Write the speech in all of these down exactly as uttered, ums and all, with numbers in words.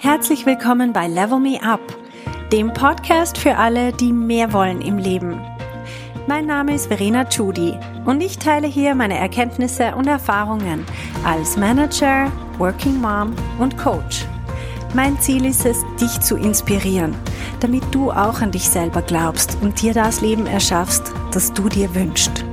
Herzlich willkommen bei Level Me Up, dem Podcast für alle, die mehr wollen im Leben. Mein Name ist Verena Tschudi und ich teile hier meine Erkenntnisse und Erfahrungen als Manager, Working Mom und Coach. Mein Ziel ist es, dich zu inspirieren, damit du auch an dich selber glaubst und dir das Leben erschaffst, das du dir wünschst.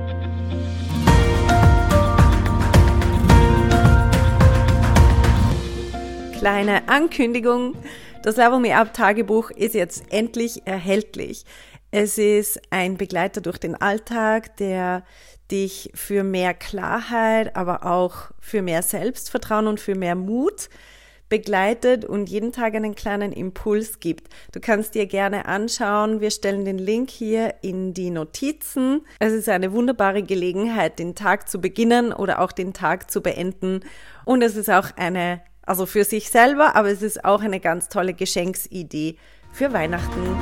Kleine Ankündigung, das Level Me Up Tagebuch ist jetzt endlich erhältlich. Es ist ein Begleiter durch den Alltag, der dich für mehr Klarheit, aber auch für mehr Selbstvertrauen und für mehr Mut begleitet und jeden Tag einen kleinen Impuls gibt. Du kannst dir gerne anschauen, wir stellen den Link hier in die Notizen. Es ist eine wunderbare Gelegenheit, den Tag zu beginnen oder auch den Tag zu beenden. Und es ist auch eine Also für sich selber, aber es ist auch eine ganz tolle Geschenksidee für Weihnachten.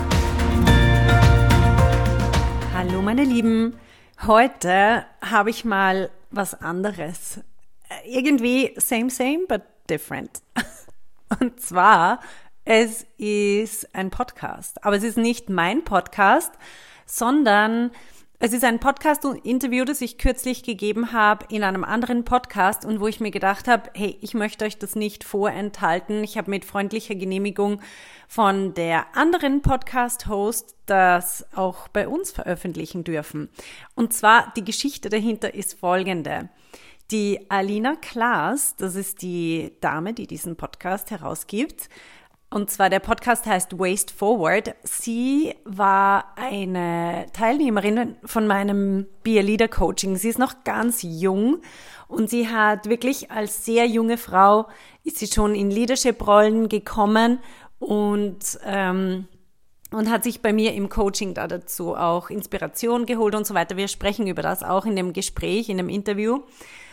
Hallo meine Lieben, heute habe ich mal was anderes. Irgendwie same, same, but different. Und zwar, es ist ein Podcast. Aber es ist nicht mein Podcast, sondern es ist ein Podcast-Interview, das ich kürzlich gegeben habe in einem anderen Podcast und wo ich mir gedacht habe, hey, ich möchte euch das nicht vorenthalten. Ich habe mit freundlicher Genehmigung von der anderen Podcast-Host das auch bei uns veröffentlichen dürfen. Und zwar, die Geschichte dahinter ist folgende. Die Alina Klaas, das ist die Dame, die diesen Podcast herausgibt, und zwar der Podcast heißt Waste Forward. Sie war eine Teilnehmerin von meinem Be a Leader Coaching. Sie ist noch ganz jung und sie hat wirklich als sehr junge Frau, ist sie schon in Leadership-Rollen gekommen und, ähm, und hat sich bei mir im Coaching da dazu auch Inspiration geholt und so weiter. Wir sprechen über das auch in dem Gespräch, in dem Interview.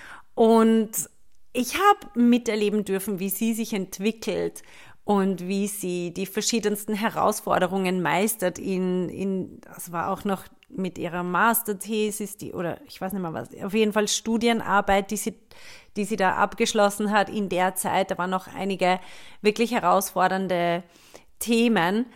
Und ich habe miterleben dürfen, wie sie sich entwickelt und wie sie die verschiedensten Herausforderungen meistert in, in, das war auch noch mit ihrer Masterthesis, die, oder ich weiß nicht mehr was, auf jeden Fall Studienarbeit, die sie, die sie da abgeschlossen hat in der Zeit. Da waren noch einige wirklich herausfordernde Themen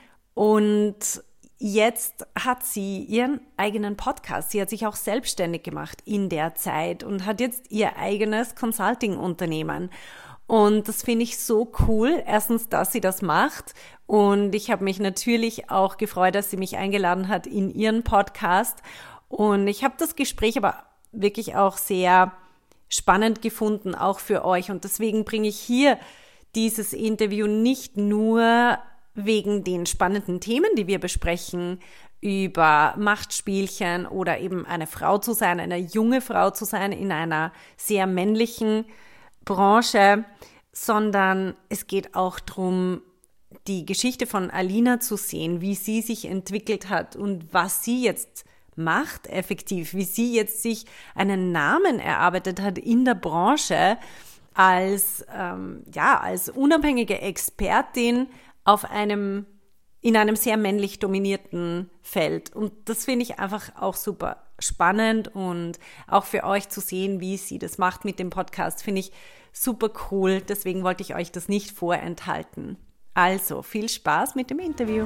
und jetzt hat sie ihren eigenen Podcast. Sie hat sich auch selbstständig gemacht in der Zeit und hat jetzt ihr eigenes Consulting-Unternehmen. Und das finde ich so cool, erstens, dass sie das macht. Und ich habe mich natürlich auch gefreut, dass sie mich eingeladen hat in ihren Podcast. Und ich habe das Gespräch aber wirklich auch sehr spannend gefunden, auch für euch. Und deswegen bringe ich hier dieses Interview nicht nur wegen den spannenden Themen, die wir besprechen, über Machtspielchen oder eben eine Frau zu sein, eine junge Frau zu sein in einer sehr männlichen Branche, sondern es geht auch darum, die Geschichte von Alina zu sehen, wie sie sich entwickelt hat und was sie jetzt macht effektiv, wie sie jetzt sich einen Namen erarbeitet hat in der Branche als, ähm, ja, als unabhängige Expertin auf einem, in einem sehr männlich dominierten Feld. Und das finde ich einfach auch super spannend und auch für euch zu sehen, wie sie das macht mit dem Podcast, finde ich super cool. Deswegen wollte ich euch das nicht vorenthalten. Also, viel Spaß mit dem Interview.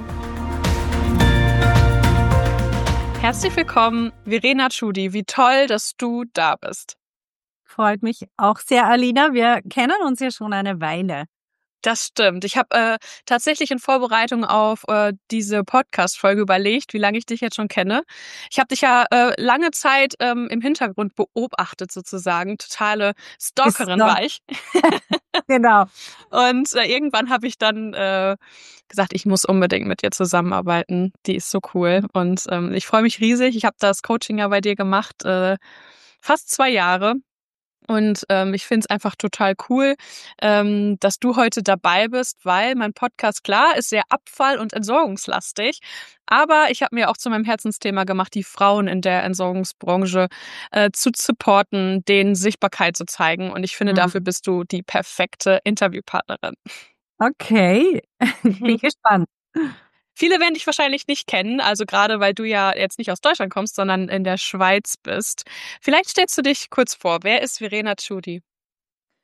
Herzlich willkommen, Verena Tschudi. Wie toll, dass du da bist. Freut mich auch sehr, Alina. Wir kennen uns ja schon eine Weile. Das stimmt. Ich habe äh, tatsächlich in Vorbereitung auf äh, diese Podcast-Folge überlegt, wie lange ich dich jetzt schon kenne. Ich habe dich ja äh, lange Zeit ähm, im Hintergrund beobachtet sozusagen. Totale Stalkerin war ich. Genau. Und äh, irgendwann habe ich dann äh, gesagt, ich muss unbedingt mit dir zusammenarbeiten. Die ist so cool. Und ähm, ich freue mich riesig. Ich habe das Coaching ja bei dir gemacht, äh, fast zwei Jahre. Und ähm, ich finde es einfach total cool, ähm, dass du heute dabei bist, weil mein Podcast, klar, ist sehr abfall- und entsorgungslastig. Aber ich habe mir auch zu meinem Herzensthema gemacht, die Frauen in der Entsorgungsbranche äh, zu supporten, denen Sichtbarkeit zu zeigen. Und ich finde, Mhm. dafür bist du die perfekte Interviewpartnerin. Okay, ich bin gespannt. Viele werden dich wahrscheinlich nicht kennen, also gerade weil du ja jetzt nicht aus Deutschland kommst, sondern in der Schweiz bist. Vielleicht stellst du dich kurz vor. Wer ist Verena Tschudi?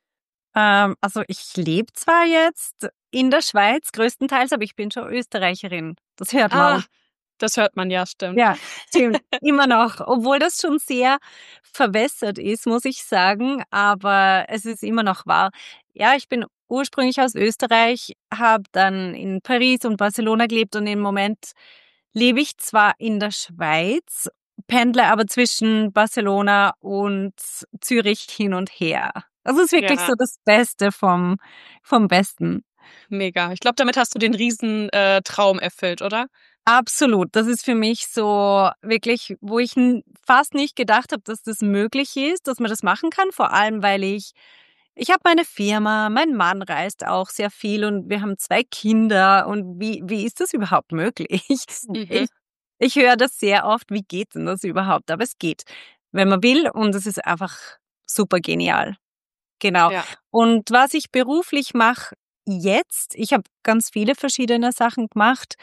Ähm, also ich lebe zwar jetzt in der Schweiz größtenteils, aber ich bin schon Österreicherin. Das hört man. Ah, das hört man, ja, stimmt. Ja, stimmt. Immer noch. Obwohl das schon sehr verwässert ist, muss ich sagen. Aber es ist immer noch wahr. Ja, ich bin ursprünglich aus Österreich, habe dann in Paris und Barcelona gelebt und im Moment lebe ich zwar in der Schweiz, pendle aber zwischen Barcelona und Zürich hin und her. Das ist wirklich Ja, so das Beste vom, vom Besten. mega. Ich glaube, damit hast du den riesen äh, Traum erfüllt, oder? Absolut. Das ist für mich so wirklich, wo ich n- fast nicht gedacht habe, dass das möglich ist, dass man das machen kann. Vor allem, weil ich, ich habe meine Firma, mein Mann reist auch sehr viel und wir haben zwei Kinder. Und wie, wie ist das überhaupt möglich? Mhm. Ich, ich höre das sehr oft, wie geht denn das überhaupt? Aber es geht, wenn man will und es ist einfach super genial. Genau. Ja. Und was ich beruflich mache jetzt, ich habe ganz viele verschiedene Sachen gemacht,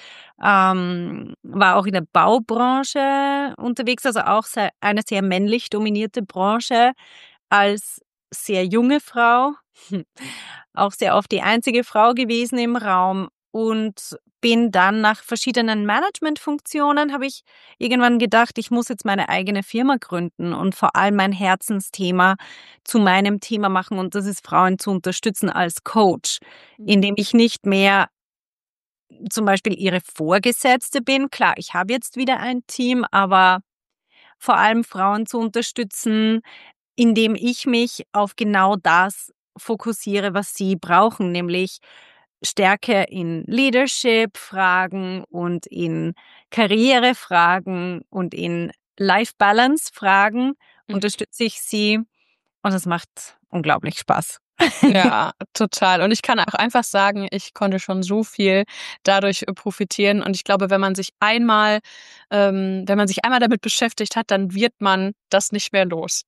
ähm, war auch in der Baubranche unterwegs, also auch sehr, eine sehr männlich dominierte Branche als sehr junge Frau, auch sehr oft die einzige Frau gewesen im Raum und bin dann nach verschiedenen Managementfunktionen, habe ich irgendwann gedacht, ich muss jetzt meine eigene Firma gründen und vor allem mein Herzensthema zu meinem Thema machen und das ist Frauen zu unterstützen als Coach, indem ich nicht mehr zum Beispiel ihre Vorgesetzte bin. Klar, ich habe jetzt wieder ein Team, aber vor allem Frauen zu unterstützen, indem ich mich auf genau das fokussiere, was sie brauchen, nämlich Stärke in Leadership-Fragen und in Karrierefragen und in Life-Balance-Fragen Mhm. unterstütze ich sie und es macht unglaublich Spaß. Ja, total. Und ich kann auch einfach sagen, ich konnte schon so viel dadurch äh, profitieren. Und ich glaube, wenn man sich einmal, ähm, wenn man sich einmal damit beschäftigt hat, dann wird man das nicht mehr los.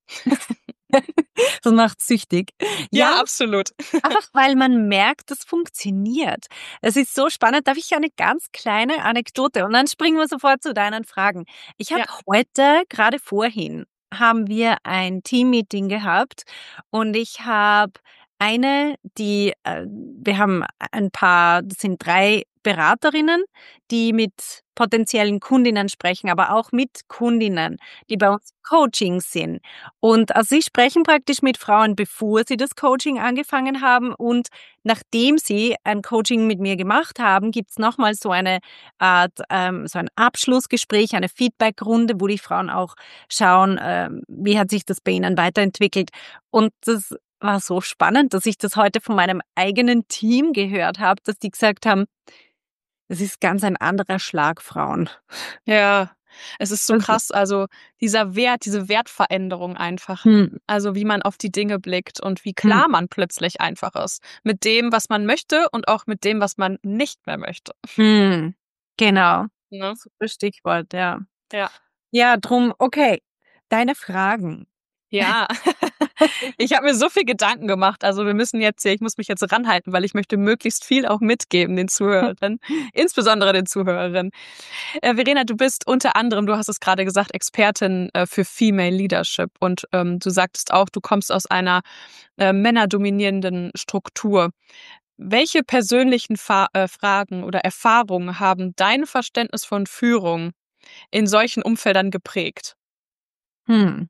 Das macht süchtig. Ja, Ja, absolut. einfach weil man merkt, das funktioniert. Es ist so spannend. Darf ich eine ganz kleine Anekdote und dann springen wir sofort zu deinen Fragen. Ich habe Ja. heute, gerade vorhin, haben wir ein Teammeeting gehabt und ich habe eine, die, äh, wir haben ein paar, das sind drei Beraterinnen, die mit potenziellen Kundinnen sprechen, aber auch mit Kundinnen, die bei uns im Coaching sind. Und also sie sprechen praktisch mit Frauen, bevor sie das Coaching angefangen haben und nachdem sie ein Coaching mit mir gemacht haben, gibt's nochmal so eine Art, ähm, so ein Abschlussgespräch, eine Feedbackrunde, wo die Frauen auch schauen, ähm, wie hat sich das bei ihnen weiterentwickelt. Und das war so spannend, dass ich das heute von meinem eigenen Team gehört habe, dass die gesagt haben, es ist ganz ein anderer Schlag Frauen. Ja, es ist so Also, krass, also dieser Wert, diese Wertveränderung einfach. hm, Also wie man auf die Dinge blickt und wie hm, klar man plötzlich einfach ist. Mit dem, was man möchte und auch mit dem, was man nicht mehr möchte. hm, genau. Ne? Super Stichwort, ja. Ja. Ja, drum, okay. Deine Fragen. Ja. Ich habe mir so viel Gedanken gemacht. Also wir müssen jetzt hier, ich muss mich jetzt ranhalten, weil ich möchte möglichst viel auch mitgeben den Zuhörerinnen, insbesondere den Zuhörerinnen. Äh, Verena, du bist unter anderem, du hast es gerade gesagt, Expertin äh, für Female Leadership und ähm, du sagtest auch, du kommst aus einer äh, männerdominierenden Struktur. Welche persönlichen Fa äh, Fragen oder Erfahrungen haben dein Verständnis von Führung in solchen Umfeldern geprägt? Hm.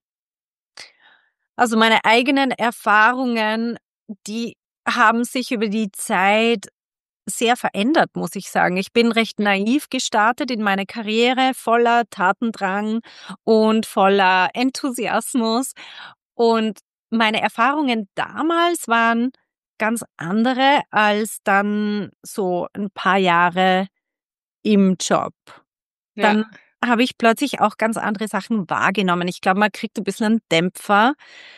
Also meine eigenen Erfahrungen, die haben sich über die Zeit sehr verändert, muss ich sagen. Ich bin recht naiv gestartet in meine Karriere, voller Tatendrang und voller Enthusiasmus. Und meine Erfahrungen damals waren ganz andere als dann so ein paar Jahre im Job. Ja. Dann habe ich plötzlich auch ganz andere Sachen wahrgenommen. Ich glaube, man kriegt ein bisschen einen Dämpfer.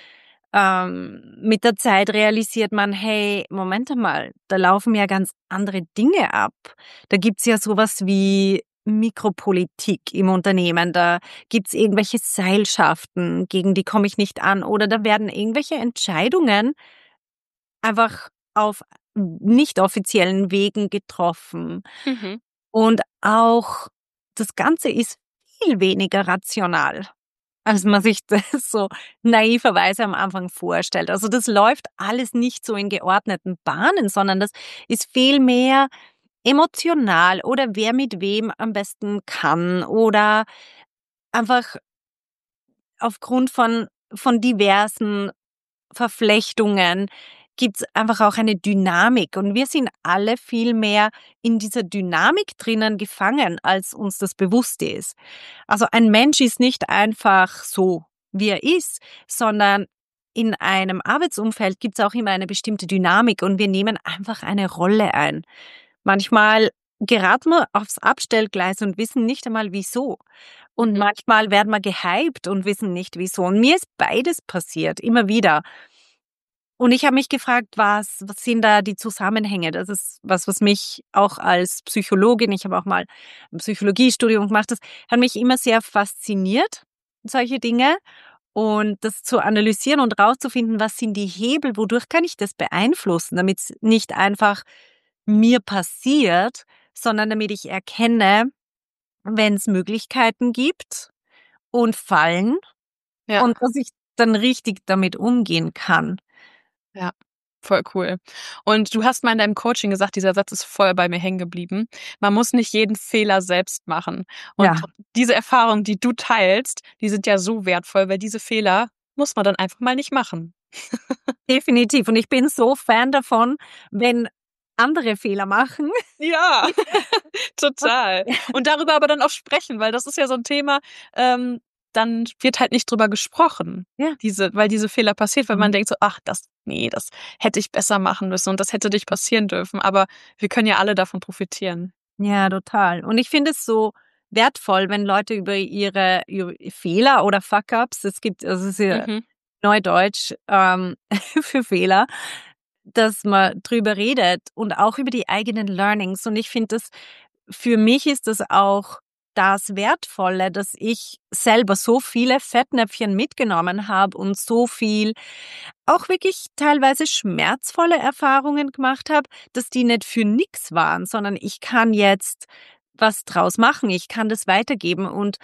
Ähm, mit der Zeit realisiert man, hey, Moment einmal, da laufen ja ganz andere Dinge ab. Da gibt's ja sowas wie Mikropolitik im Unternehmen. Da gibt's irgendwelche Seilschaften, gegen die komme ich nicht an. Oder da werden irgendwelche Entscheidungen einfach auf nicht offiziellen Wegen getroffen. Mhm. Und auch das Ganze ist viel weniger rational. als man sich das so naiverweise am Anfang vorstellt. Also das läuft alles nicht so in geordneten Bahnen, sondern das ist viel mehr emotional oder wer mit wem am besten kann oder einfach aufgrund von, von diversen Verflechtungen gibt's einfach auch eine Dynamik und wir sind alle viel mehr in dieser Dynamik drinnen gefangen, als uns das bewusst ist. Also ein Mensch ist nicht einfach so, wie er ist, sondern in einem Arbeitsumfeld gibt's auch immer eine bestimmte Dynamik und wir nehmen einfach eine Rolle ein. Manchmal geraten wir aufs Abstellgleis und wissen nicht einmal wieso. Und Mhm. manchmal werden wir gehypt und wissen nicht wieso. Und mir ist beides passiert, immer wieder. Und ich habe mich gefragt, was, was sind da die Zusammenhänge? Das ist was, was mich auch als Psychologin, ich habe auch mal ein Psychologiestudium gemacht, das hat mich immer sehr fasziniert, solche Dinge. Und das zu analysieren und rauszufinden, was sind die Hebel, wodurch kann ich das beeinflussen, damit es nicht einfach mir passiert, sondern damit ich erkenne, wenn es Möglichkeiten gibt und Fallen Ja, und dass ich dann richtig damit umgehen kann. ja, voll cool. Und du hast mal in deinem Coaching gesagt, dieser Satz ist voll bei mir hängen geblieben. Man muss nicht jeden Fehler selbst machen. Und Ja, diese Erfahrungen, die du teilst, die sind ja so wertvoll, weil diese Fehler muss man dann einfach mal nicht machen. definitiv. Und ich bin so Fan davon, wenn andere Fehler machen. Ja, total. Und darüber aber dann auch sprechen, weil das ist ja so ein Thema, ähm, dann wird halt nicht drüber gesprochen, Ja. diese weil diese Fehler passiert, weil man Mhm. denkt so: „Ach, das nee, das hätte ich besser machen müssen und das hätte nicht passieren dürfen.“ Aber wir können ja alle davon profitieren. Ja, total. Und ich finde es so wertvoll, wenn Leute über ihre, über Fehler oder Fuck-ups, es gibt, also es ist ja Mhm, Neudeutsch ähm, für Fehler, dass man drüber redet und auch über die eigenen Learnings. Und ich finde das, für mich ist das auch das Wertvolle, dass ich selber so viele Fettnäpfchen mitgenommen habe und so viel auch wirklich teilweise schmerzvolle Erfahrungen gemacht habe, dass die nicht für nix waren, sondern ich kann jetzt was draus machen. Ich kann das weitergeben und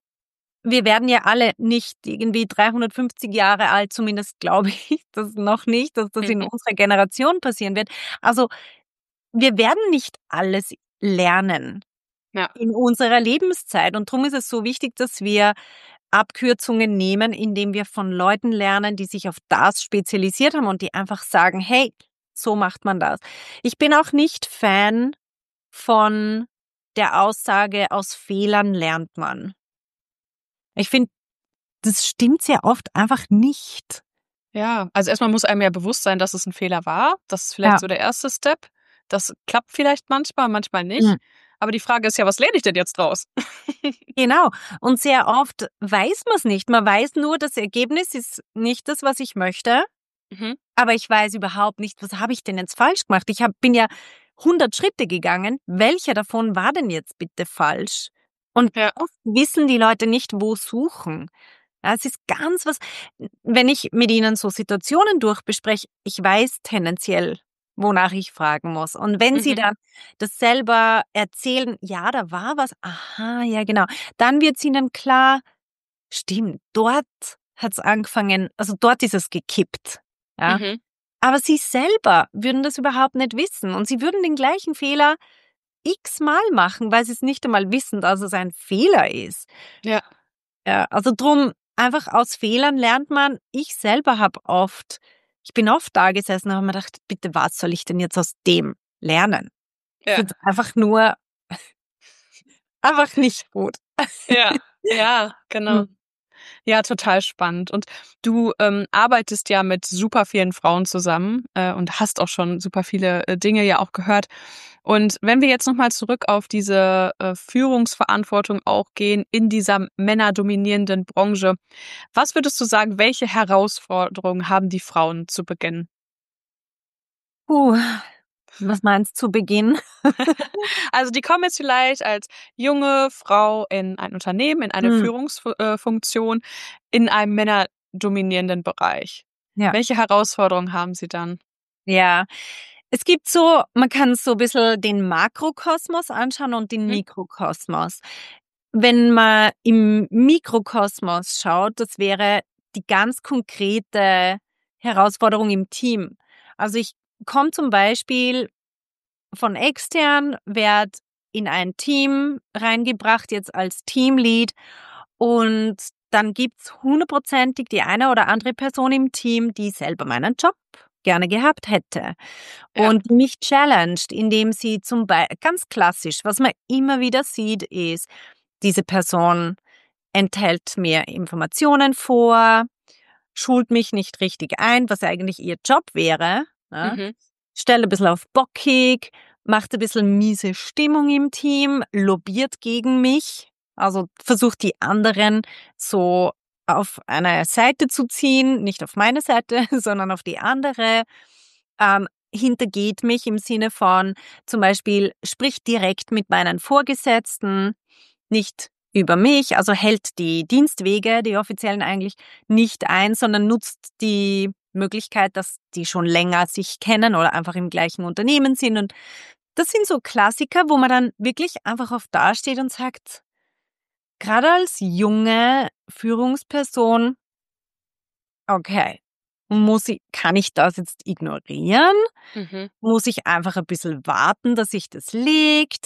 wir werden ja alle nicht irgendwie dreihundertfünfzig Jahre alt, zumindest glaube ich das noch nicht, dass das in mhm. unserer Generation passieren wird. Also, wir werden nicht alles lernen Ja, in unserer Lebenszeit und darum ist es so wichtig, dass wir Abkürzungen nehmen, indem wir von Leuten lernen, die sich auf das spezialisiert haben und die einfach sagen: „Hey, so macht man das.“ Ich bin auch nicht Fan von der Aussage: „Aus Fehlern lernt man.“ Ich finde, das stimmt sehr oft einfach nicht. ja. Also, erst mal muss einem ja bewusst sein, dass es 'n Fehler war. Das ist vielleicht Ja. so der erste Step. Das klappt vielleicht manchmal, manchmal Mhm. nicht. Aber die Frage ist ja: „Was lerne ich denn jetzt draus?“ Genau. Und sehr oft weiß man's nicht. Man weiß nur, das Ergebnis ist nicht das, was ich möchte, Mhm. aber ich weiß überhaupt nicht, was habe ich denn jetzt falsch gemacht? Ich habe bin ja hundert Schritte gegangen. Welcher davon war denn jetzt bitte falsch? Und Ja. oft wissen die Leute nicht, wo suchen. Ja, es ist ganz was, wenn ich mit ihnen so Situationen durchbespreche, ich weiß tendenziell, wonach ich fragen muss. Und wenn sie Mhm. dann das selber erzählen, ja, da war was, aha, ja, genau, dann wird's ihnen klar, stimmt, dort hat's angefangen, also dort ist es gekippt. Ja. Mhm. Aber sie selber würden das überhaupt nicht wissen und sie würden den gleichen Fehler x-mal machen, weil sie es nicht einmal wissen, dass es ein Fehler ist. Ja. Ja, also drum, einfach aus Fehlern lernt man. Ich selber habe oft ich bin oft da gesessen und habe mir gedacht: „Bitte, was soll ich denn jetzt aus dem lernen?“ Das Ja. ist einfach nur einfach nicht gut. Ja. Ja, genau. Mhm. Ja, total spannend. Und du, ähm, arbeitest ja mit super vielen Frauen zusammen, äh, und hast auch schon super viele, äh, Dinge ja auch gehört. Und wenn wir jetzt noch mal zurück auf diese, äh, Führungsverantwortung auch gehen in dieser männerdominierenden Branche. Was würdest du sagen, welche Herausforderungen haben die Frauen zu Beginn? Puh, was meinst du zu Beginn? Also, die kommen jetzt vielleicht als junge Frau in ein Unternehmen, in eine Mhm, Führungsfunktion äh, Funktion in einem männerdominierenden Bereich. ja. Welche Herausforderungen haben sie dann? Ja. Es gibt so, man kann so 'n bisschen den Makrokosmos anschauen und den Mhm. Mikrokosmos. wenn man im Mikrokosmos schaut, das wäre die ganz konkrete Herausforderung im Team. Also ich komme zum Beispiel von extern, werde in ein Team reingebracht, jetzt als Teamlead, und dann gibt's hundertprozentig die eine oder andere Person im Team, die selber meinen Job gerne gehabt hätte Ja. und die mich challenged, indem sie zum Beispiel, ganz klassisch, was man immer wieder sieht, ist, diese Person enthält mir Informationen vor, schult mich nicht richtig ein, was ja eigentlich ihr Job wäre, ne? Mhm. Stellt ein bisschen auf bockig, macht ein bisschen miese Stimmung im Team, lobbyiert gegen mich, also versucht die anderen so auf eine Seite zu ziehen, nicht auf meine Seite, sondern auf die andere, ähm, hintergeht mich im Sinne von zum Beispiel spricht direkt mit meinen Vorgesetzten, nicht über mich, also hält die Dienstwege, die offiziellen eigentlich nicht ein, sondern nutzt die Möglichkeit, dass die schon länger sich kennen oder einfach im gleichen Unternehmen sind. Und das sind so Klassiker, wo man dann wirklich einfach oft dasteht und sagt, gerade als junge Führungsperson, okay, muss ich, kann ich das jetzt ignorieren? Mhm. Muss ich einfach ein bisschen warten, dass sich das legt?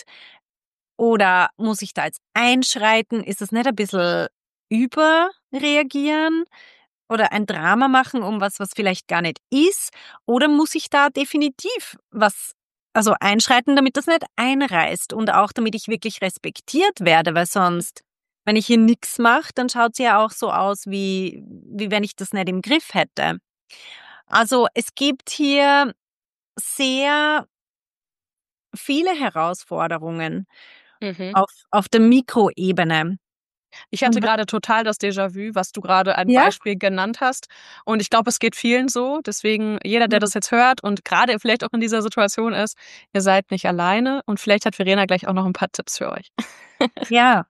Oder muss ich da jetzt einschreiten? Ist das nicht ein bisschen überreagieren oder ein Drama machen um was, was vielleicht gar nicht ist? Oder muss ich da definitiv was, also einschreiten, damit das nicht einreißt und auch damit ich wirklich respektiert werde, weil sonst, wenn ich hier nichts mache, dann schaut es ja auch so aus, wie, wie wenn ich das nicht im Griff hätte. Also es gibt hier sehr viele Herausforderungen Mhm. auf, auf der Mikroebene. Ich hatte Und wa- gerade total das Déjà-vu, was du gerade ein ja? Beispiel genannt hast. Und ich glaube, es geht vielen so. Deswegen, jeder, der Mhm. das jetzt hört und gerade vielleicht auch in dieser Situation ist, ihr seid nicht alleine. Und vielleicht hat Verena gleich auch noch ein paar Tipps für euch. Ja,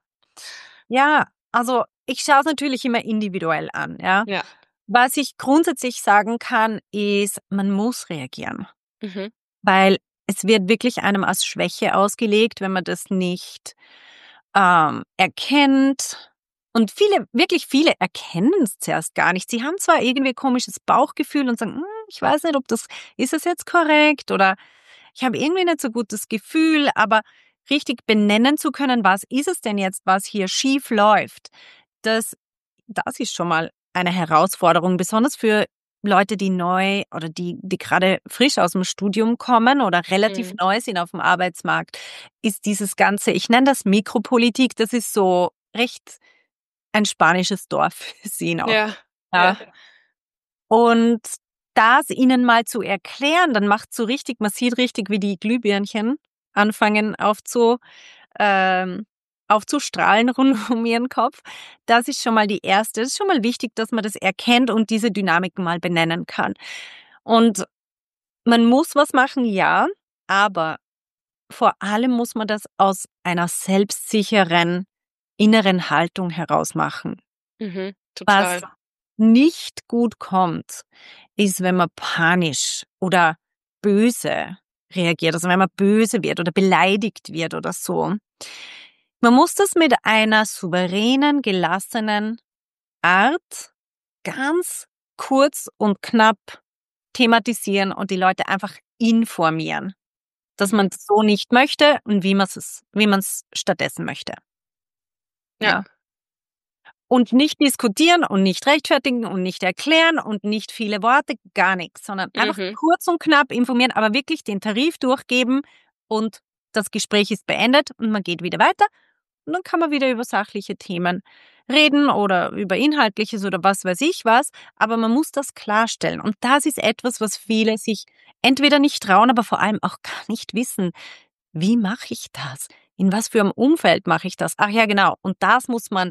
ja. Also ich schaue es natürlich immer individuell an, ja. Ja. Was ich grundsätzlich sagen kann, ist, man muss reagieren, Mhm. weil es wird wirklich einem als Schwäche ausgelegt, wenn man das nicht ähm, erkennt. Und viele, wirklich viele erkennen es zuerst gar nicht. Sie haben zwar irgendwie ein komisches Bauchgefühl und sagen, hm, ich weiß nicht, ob das, ist es jetzt korrekt oder ich habe irgendwie nicht so gutes Gefühl, aber richtig benennen zu können, was ist es denn jetzt, was hier schief läuft, das, das ist schon mal eine Herausforderung, besonders für Leute, die neu oder die, die gerade frisch aus dem Studium kommen oder relativ Mhm. neu sind auf dem Arbeitsmarkt, ist dieses Ganze, ich nenne das Mikropolitik, das ist so recht ein spanisches Dorf für sie noch. Ja. Ja. Ja. Und das ihnen mal zu erklären, dann macht so richtig, man sieht richtig, wie die Glühbirnchen anfangen aufzu, ähm, aufzustrahlen rund um ihren Kopf. Das ist schon mal die erste. Das ist schon mal wichtig, dass man das erkennt und diese Dynamiken mal benennen kann. Und man muss was machen, ja, aber vor allem muss man das aus einer selbstsicheren inneren Haltung heraus machen. Mhm. Was Total. nicht gut kommt, ist, wenn man panisch oder böse reagiert, also wenn man böse wird oder beleidigt wird oder so. Man muss das mit einer souveränen, gelassenen Art ganz kurz und knapp thematisieren und die Leute einfach informieren, dass man Mhm. es so nicht möchte und wie man es, wie man es stattdessen möchte. Ja. Ja. Und nicht diskutieren und nicht rechtfertigen und nicht erklären und nicht viele Worte, gar nichts, sondern einfach Mhm. kurz und knapp informieren, aber wirklich den Tarif durchgeben und das Gespräch ist beendet und man geht wieder weiter und dann kann man wieder über sachliche Themen reden oder über Inhaltliches oder was weiß ich was, aber man muss das klarstellen und das ist etwas, was viele sich entweder nicht trauen, aber vor allem auch gar nicht wissen. Wie mache ich das? In was für einem Umfeld mache ich das? Ach ja, genau. Und das muss man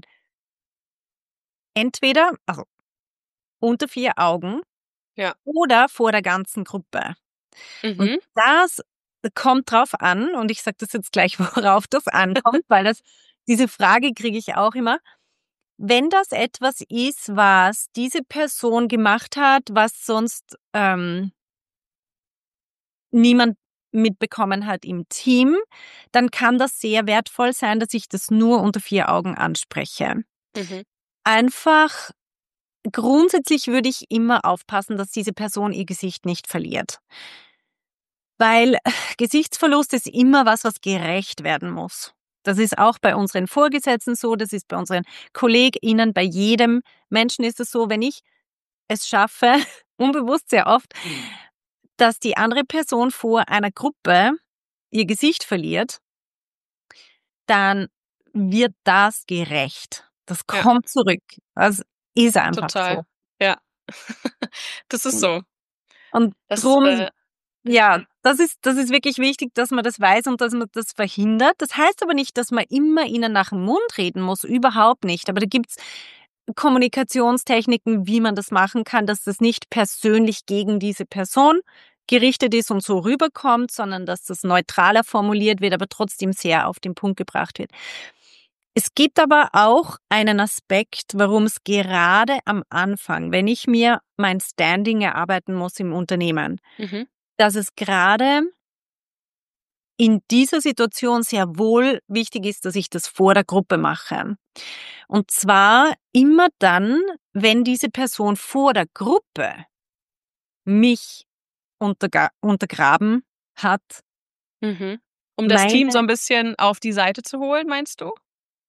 entweder, also unter vier Augen Ja. oder vor der ganzen Gruppe. Und Mhm. das kommt drauf an, und ich sage das jetzt gleich, worauf das ankommt, weil das, diese Frage kriege ich auch immer. Wenn das etwas ist, was diese Person gemacht hat, was sonst ähm, niemand mitbekommen hat im Team, dann kann das sehr wertvoll sein, dass ich das nur unter vier Augen anspreche. Mhm. Einfach grundsätzlich würde ich immer aufpassen, dass diese Person ihr Gesicht nicht verliert. Weil Gesichtsverlust ist immer was, was gerecht werden muss. Das ist auch bei unseren Vorgesetzten so, das ist bei unseren KollegInnen, bei jedem Menschen ist es so, wenn ich es schaffe, unbewusst sehr oft, dass die andere Person vor einer Gruppe ihr Gesicht verliert, dann wird das gerecht. Das Ja, kommt zurück. Das ist einfach total. so. Ja. Das ist so. Und Das, drum, äh, ja, das ist, das ist wirklich wichtig, dass man das weiß und dass man das verhindert. Das heißt aber nicht, dass man immer ihnen nach dem Mund reden muss, überhaupt nicht. Aber da gibt's Kommunikationstechniken, wie man das machen kann, dass das nicht persönlich gegen diese Person gerichtet ist und so rüberkommt, sondern dass das neutraler formuliert wird, aber trotzdem sehr auf den Punkt gebracht wird. Es gibt aber auch einen Aspekt, warum es gerade am Anfang, wenn ich mir mein Standing erarbeiten muss im Unternehmen, mhm. dass es gerade in dieser Situation sehr wohl wichtig ist, dass ich das vor der Gruppe mache. Und zwar immer dann, wenn diese Person vor der Gruppe mich unterga- untergraben hat, Mhm. Um das Team so meine ein bisschen auf die Seite zu holen, meinst du?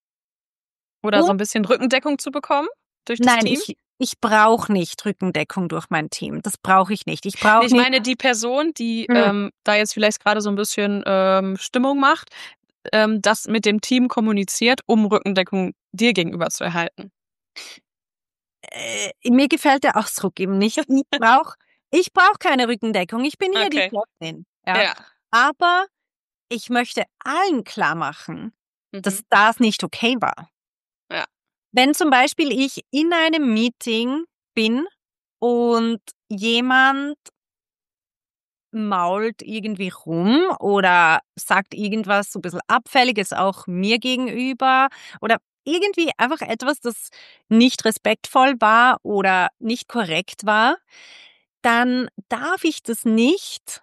Oder so und ein bisschen Rückendeckung zu bekommen durch das nein, Team? ich ich brauche nicht Rückendeckung durch mein Team. Das brauche ich nicht. Ich Ne, brauche ich nicht. meine die Person, die, Hm, ähm, da jetzt vielleicht grade so 'n bisschen, ähm, Stimmung macht, ähm, das mit dem Team kommuniziert, um Rückendeckung dir gegenüber zu erhalten. äh, Mir gefällt der Ausdruck eben nicht. Ich brauche ich brauche keine Rückendeckung. Ich bin hier die Okay, Chefin, ja. ja. Aber ich möchte allen klarmachen, Mhm. dass das nicht okay war. Ja. Wenn zum Beispiel ich in einem Meeting bin und jemand mault irgendwie rum oder sagt irgendwas so 'n bisschen Abfälliges auch mir gegenüber oder irgendwie einfach etwas, das nicht respektvoll war oder nicht korrekt war, dann darf ich das nicht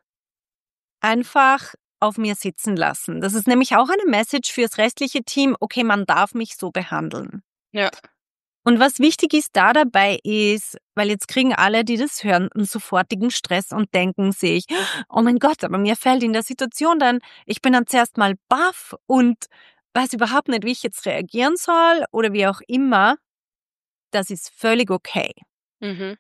einfach auf mir sitzen lassen. Das ist nämlich auch eine Message fürs restliche Team: „Okay, man darf mich so behandeln.“ Ja. Und was wichtig ist da dabei ist, weil jetzt kriegen alle, die das hören, 'n sofortigen Stress und denken sich: „Oh mein Gott, aber mir fällt in der Situation dann ich bin dann zuerst mal baff und weiß überhaupt nicht, wie ich jetzt reagieren soll“ oder wie auch immer. Das ist völlig okay. Mhm.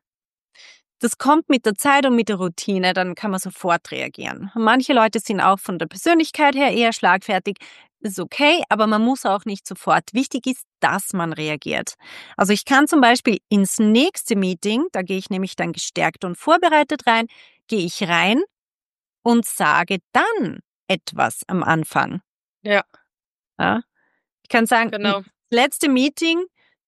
Das kommt mit der Zeit und mit der Routine, dann kann man sofort reagieren. Manche Leute sind auch von der Persönlichkeit her eher schlagfertig. Ist okay, aber man muss auch nicht sofort. Wichtig ist, dass man reagiert. Also ich kann zum Beispiel ins nächste Meeting, da gehe ich nämlich dann gestärkt und vorbereitet rein, gehe ich rein und sage dann etwas am Anfang. Ja, Ja? Ich kann sagen, das genau. letzte Meeting,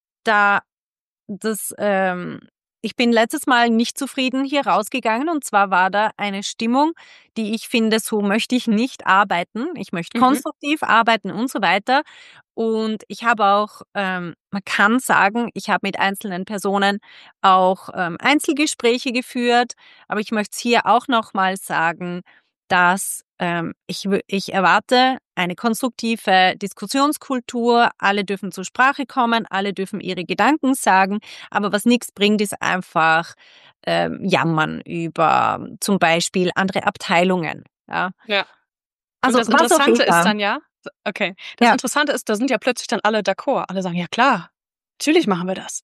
da Das, ähm ich bin letztes Mal nicht zufrieden hier rausgegangen und zwar war da eine Stimmung, die ich finde, so möchte ich nicht arbeiten. Ich möchte Mhm. konstruktiv arbeiten und so weiter. Und ich habe auch, ähm man kann sagen, ich habe mit einzelnen Personen auch, ähm, Einzelgespräche geführt, aber ich möchte es hier auch noch mal sagen, dass, ähm, ich wü ich erwarte eine konstruktive Diskussionskultur. Alle dürfen zur Sprache kommen, alle dürfen ihre Gedanken sagen, aber was nichts bringt, ist einfach, ähm, jammern über zum Beispiel andere Abteilungen, ja? Ja. Und Also, das was auch Interessante ist immer. dann ja okay, das Ja, Interessante ist, da sind ja plötzlich dann alle d'accord. Alle sagen: „Ja klar, natürlich machen wir das.“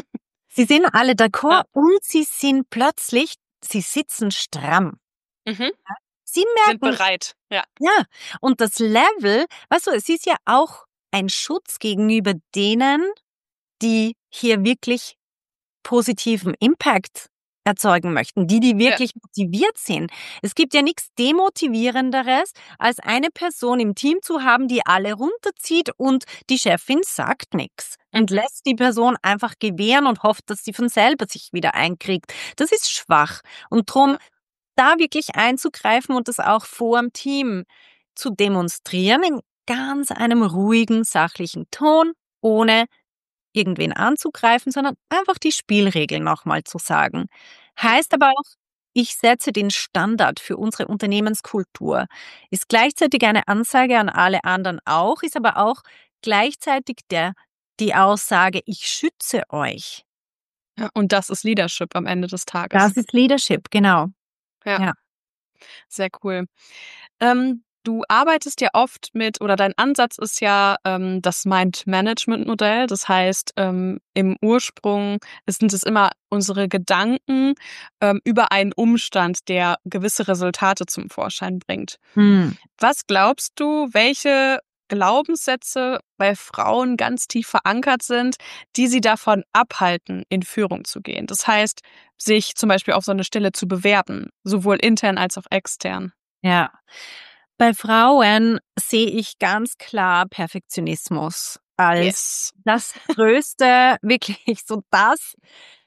sie sind alle Ja. d'accord und sie sind plötzlich sie sitzen stramm. Mhm. Sie Sind merken bereit. Ja. ja, und das Level weißt du, es ist ja auch ein Schutz gegenüber denen, die hier wirklich positiven Impact erzeugen möchten, die, die Ja. wirklich motiviert sind. Es gibt ja nichts Demotivierenderes, als eine Person im Team zu haben, die alle runterzieht und die Chefin sagt nichts und Mhm. lässt die Person einfach gewähren und hofft, dass sie von selber sich wieder einkriegt. Das ist schwach. Und drum Ja. da wirklich einzugreifen und das auch vor dem Team zu demonstrieren in ganz einem ruhigen, sachlichen Ton, ohne irgendwen anzugreifen, sondern einfach die Spielregeln nochmal zu sagen. Heißt Mhm. aber auch, ich setze den Standard für unsere Unternehmenskultur, ist gleichzeitig eine Ansage an alle anderen auch, ist aber auch gleichzeitig der, die Aussage, ich schütze euch. Ja, und das ist Leadership am Ende des Tages. Das ist Leadership, genau. Ja, Ja. sehr cool. Ähm, du arbeitest ja oft mit, oder dein Ansatz ist ja ähm, das Mind-Management-Modell. Das heißt, ähm, im Ursprung sind es immer unsere Gedanken ähm, über einen Umstand, der gewisse Resultate zum Vorschein bringt. Hm. Was glaubst du, welche Glaubenssätze bei Frauen ganz tief verankert sind, die sie davon abhalten, in Führung zu gehen? Das heißt, sich zum Beispiel auf so eine Stelle zu bewerben, sowohl intern als auch extern. Ja. Bei Frauen sehe ich ganz klar Perfektionismus als Yes. das größte, wirklich so das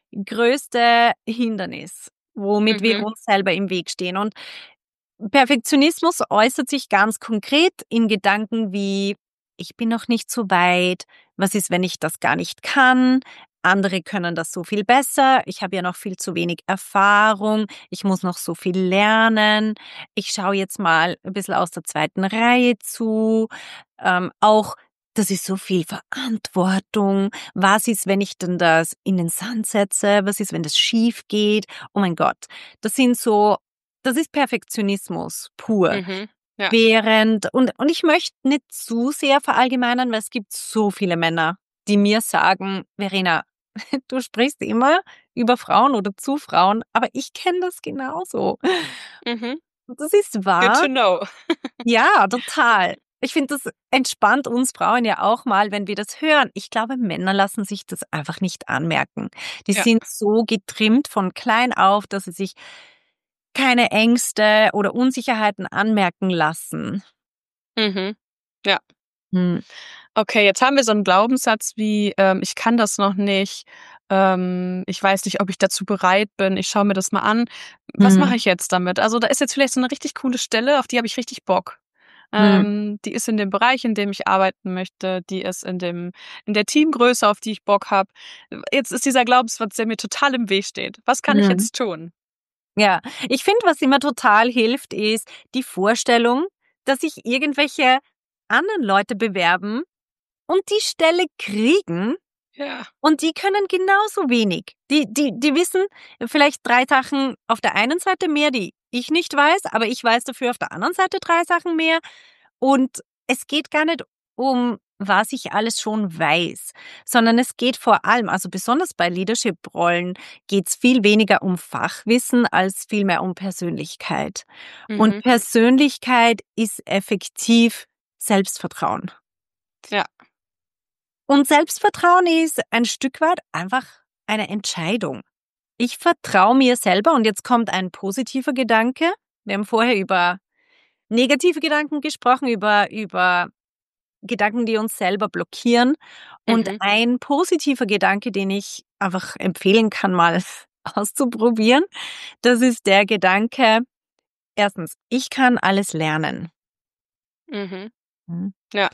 größte Hindernis, womit wir Mhm. uns selber im Weg stehen. Und Perfektionismus äußert sich ganz konkret in Gedanken wie, ich bin noch nicht so weit, was ist, wenn ich das gar nicht kann? Andere können das so viel besser, ich habe ja noch viel zu wenig Erfahrung, ich muss noch so viel lernen, ich schaue jetzt mal ein bisschen aus der zweiten Reihe zu, ähm, auch das ist so viel Verantwortung, was ist, wenn ich denn das in den Sand setze, was ist, wenn das schief geht, oh mein Gott, das sind so das ist Perfektionismus pur. Mhm. Ja. Während, und, und ich möchte nicht zu sehr verallgemeinern, weil es gibt so viele Männer, die mir sagen, Verena, du sprichst immer über Frauen oder zu Frauen, aber ich kenne das genauso. Mhm. Und das ist Good wahr. to know. Ja, total. Ich finde, das entspannt uns Frauen ja auch mal, wenn wir das hören. Ich glaube, Männer lassen sich das einfach nicht anmerken. Die Ja. sind so getrimmt von klein auf, dass sie sich keine Ängste oder Unsicherheiten anmerken lassen. Mhm. Ja. Hm. Okay, jetzt haben wir so einen Glaubenssatz wie, ähm, ich kann das noch nicht, ähm, ich weiß nicht, ob ich dazu bereit bin, ich schaue mir das mal an. Was mache Hm. ich jetzt damit? Also, da ist jetzt vielleicht so eine richtig coole Stelle, auf die habe ich richtig Bock. Hm. Ähm, die ist in dem Bereich, in dem ich arbeiten möchte, die ist in dem in der Teamgröße, auf die ich Bock habe. Jetzt ist dieser Glaubenssatz, der mir total im Weg steht. Was kann ich Hm. jetzt tun? Ja, ich finde, was immer total hilft, ist die Vorstellung, dass sich irgendwelche anderen Leute bewerben und die Stelle kriegen Ja. und die können genauso wenig. Die, die, die wissen vielleicht drei Sachen auf der einen Seite mehr, die ich nicht weiß, aber ich weiß dafür auf der anderen Seite drei Sachen mehr. Und es geht gar nicht um, was ich alles schon weiß, sondern es geht vor allem, also besonders bei Leadership-Rollen, geht es viel weniger um Fachwissen als vielmehr um Persönlichkeit. Und Mhm. Persönlichkeit ist effektiv Selbstvertrauen. Ja. Und Selbstvertrauen ist ein Stück weit einfach eine Entscheidung. Ich vertraue mir selber und jetzt kommt ein positiver Gedanke. Wir haben vorher über negative Gedanken gesprochen, über, über Gedanken, die uns selber blockieren. Und Mhm. ein positiver Gedanke, den ich einfach empfehlen kann, mal auszuprobieren, das ist der Gedanke, erstens, ich kann alles lernen. Mhm. Hm. Ja.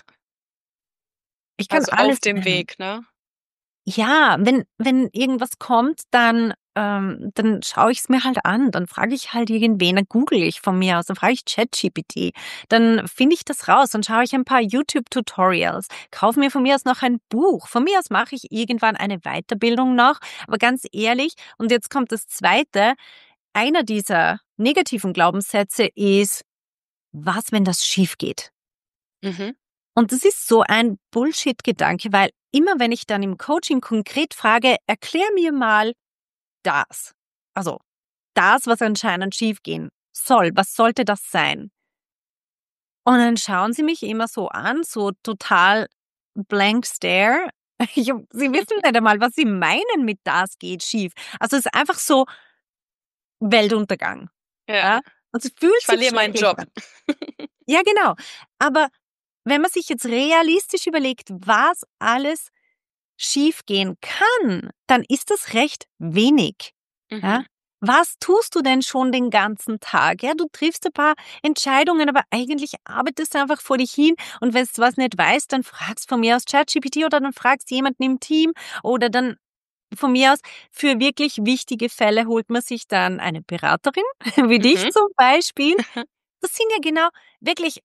Ich kann Also, auf alles dem lernen. Weg, ne? Ja, wenn, wenn irgendwas kommt, dann, ähm, dann schaue ich es mir halt an. Dann frage ich halt irgendwen, dann google ich von mir aus, dann frage ich ChatGPT. Dann finde ich das raus, dann schaue ich ein paar YouTube-Tutorials, kaufe mir von mir aus noch ein Buch. Von mir aus mache ich irgendwann eine Weiterbildung noch. Aber ganz ehrlich, und jetzt kommt das Zweite, einer dieser negativen Glaubenssätze ist, was, wenn das schief geht? Mhm. Und das ist so ein Bullshit-Gedanke, weil immer wenn ich dann im Coaching konkret frage, erklär mir mal das. Also das, was anscheinend schiefgehen soll. Was sollte das sein? Und dann schauen sie mich immer so an, so total blank stare. Ich, sie wissen nicht einmal, was sie meinen mit das geht schief. Also es ist einfach so Weltuntergang. Ja. Ja? Und es fühlt Ich sich verliere meinen schrecklich Job. an. Ja, genau. Aber wenn man sich jetzt realistisch überlegt, was alles schiefgehen kann, dann ist das recht wenig. Ja? Mhm. Was tust du denn schon den ganzen Tag? Ja, du triffst ein paar Entscheidungen, aber eigentlich arbeitest du einfach vor dich hin und wenn du was nicht weißt, dann fragst von mir aus ChatGPT oder dann fragst jemanden im Team oder dann von mir aus, für wirklich wichtige Fälle holt man sich dann eine Beraterin, wie dich Mhm. zum Beispiel. Das sind ja genau wirklich